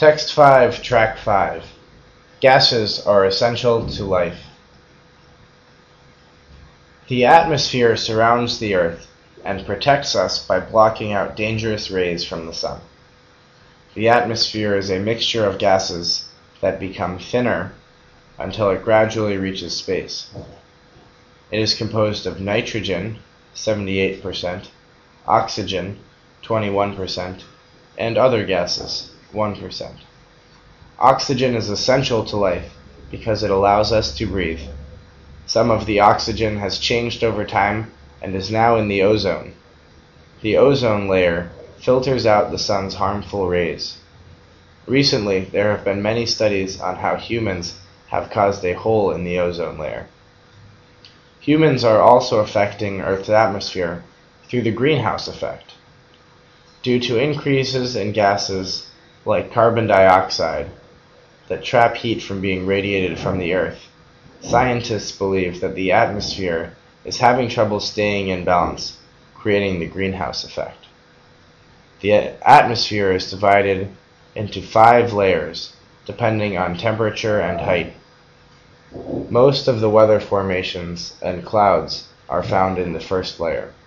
Text 5, Track 5. Gases are essential to life. The atmosphere surrounds the Earth and protects us by blocking out dangerous rays from the sun. The atmosphere is a mixture of gases that become thinner until it gradually reaches space. It is composed of nitrogen, 78%, oxygen, 21%, and other gases, 1%. Oxygen is essential to life because it allows us to breathe. Some of the oxygen has changed over time and is now in the ozone. The ozone layer filters out the sun's harmful rays. Recently, there have been many studies on how humans have caused a hole in the ozone layer. Humans are also affecting Earth's atmosphere through the greenhouse effect. Due to increases in gases like carbon dioxide that trap heat from being radiated from the Earth, scientists believe that the atmosphere is having trouble staying in balance, creating the greenhouse effect. The atmosphere is divided into 5 layers, depending on temperature and height. Most of the weather formations and clouds are found in the first layer.